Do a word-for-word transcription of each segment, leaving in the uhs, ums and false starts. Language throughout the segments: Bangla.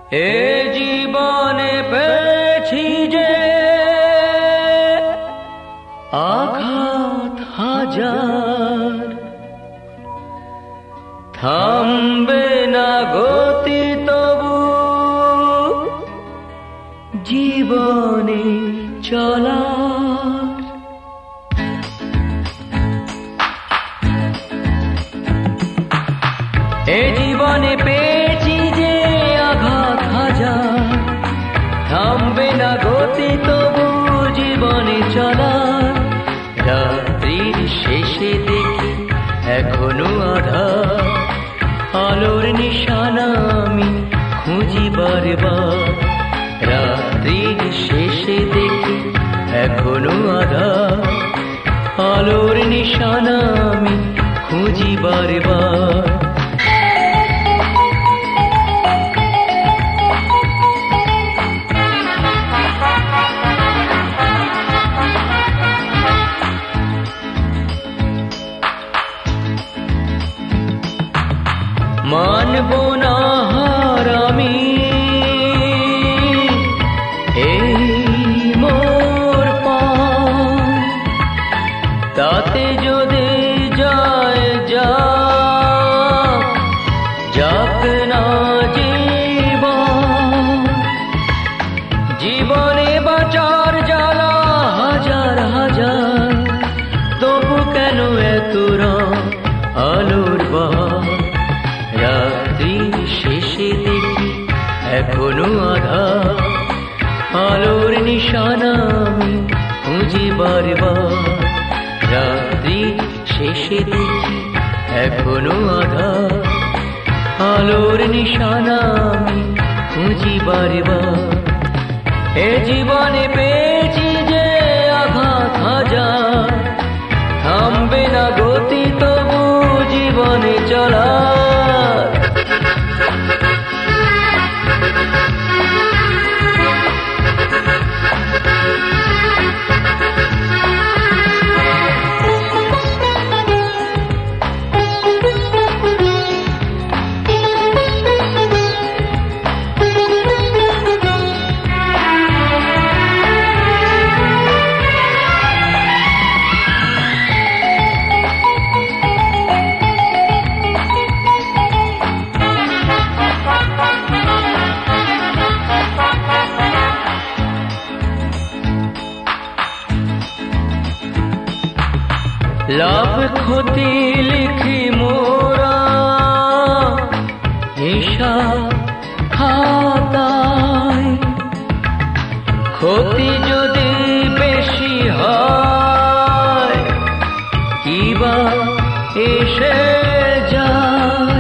এ জীবনে পেয়েছি যে আঘাত হাজার, থামবে না গতি তবু জীবনে চলার। এ জীবনে পেয়েছি যে আঘাত হাজার, থামবে না গতি তবু জীবনে চলার। রাত্রির শেষে দেখি এখনো আধার, আলোর নিশানা আমি খুঁজি বারবার। রাত্রির শেষে দেখি এখনো আধার, আলোর নিশানা আমি খুঁজি বারবার। মানব না হার আমি এই মোর পান, তাতে যদি যায় যাক যাক না জীবন। জীবনে বাঁচার জ্বালা হাজার হাজার, তবু কেন এত রং আলোর বাহার। রাত্রির শেষে দেখি এখনো আধার, আলোর নিশানা আমি খুঁজি বারবার। রাত্রির শেষে দেখি এখনো আধার, আলোর নিশানা আমি খুঁজি বারবার। এ জীবনে পেয়েছি যে আঘাত হাজার, থামবে না গতি তবু জীবনে চলার। লাভ ক্ষতি লিখি মোরা হিসাব খাতায়, ক্ষতি যদি বেশি হয় কিবা এসে যায়।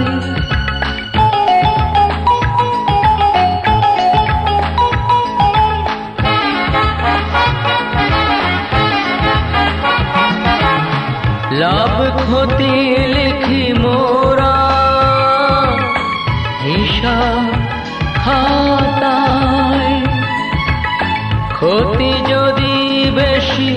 লাভ ক্ষতি লিখি মোরা হিসাব খাতায়, ক্ষতি যদি বেশি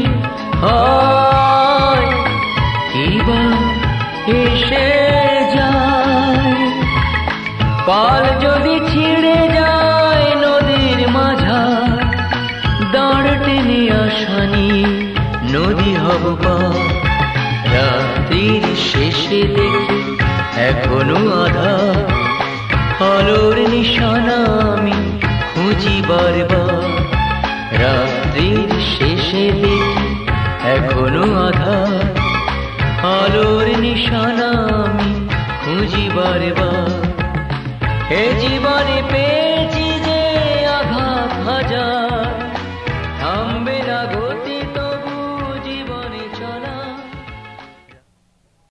হয় কিবা এসে যায়। পাল যদি ছিঁড়ে যায় নদীর মাঝার, দাঁড় টেনে আসানি নদী হব পার। রাত্রির শেষে দেখি এখনো আধার, আলোর নিশানা আমি খুঁজি বারবার। রাত্রির শেষে দেখি এখনো আধার, আলোর নিশানা আমি খুঁজি বারবার। হে জীবন